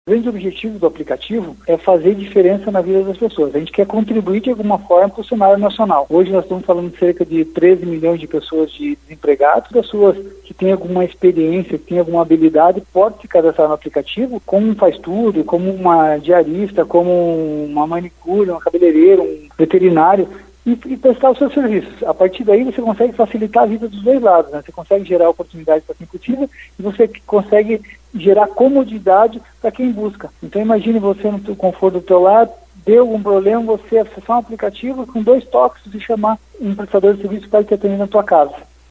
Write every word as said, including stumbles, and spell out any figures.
O grande objetivo do aplicativo é fazer diferença na vida das pessoas. A gente quer contribuir de alguma forma para o cenário nacional. Hoje nós estamos falando de cerca de treze milhões de pessoas de desempregados, pessoas que têm alguma experiência, que têm alguma habilidade, pode se cadastrar no aplicativo como um faz-tudo, como uma diarista, como uma manicure, uma cabeleireira, um veterinário, E, e prestar os seus serviços. A partir daí você consegue facilitar a vida dos dois lados, né? Você consegue gerar oportunidades para quem precisa e você consegue gerar comodidade para quem busca. Então imagine você no conforto do teu lar, deu algum problema, você acessar um aplicativo com dois toques e chamar um prestador de serviço para te atender na tua casa.